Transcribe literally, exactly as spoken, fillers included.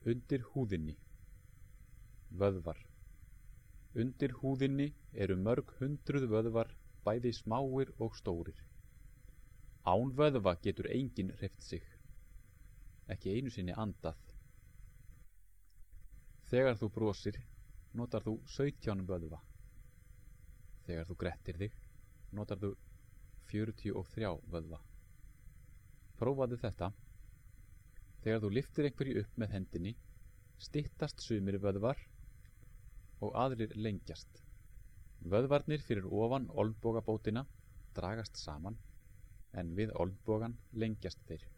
Undir húðinni. Vöðvar. Undir húðinni eru mörg hundruð vöðvar, bæði smáir og stórir. Án vöðva getur enginn hreyft sig, ekki einu sinni andað. Þegar þú brosir, notar þú sautján vöðva. Þegar þú grettir þig, notar þú fjörutíu og þrjá vöðva. Prófaðu þetta. Þegar þú lyftir einhverju upp með hendinni, styttast sumir vöðvar og aðrir lengjast. Vöðvarnir fyrir ofan olnbogabótina dragast saman, en við olnbogann lengjast þeir.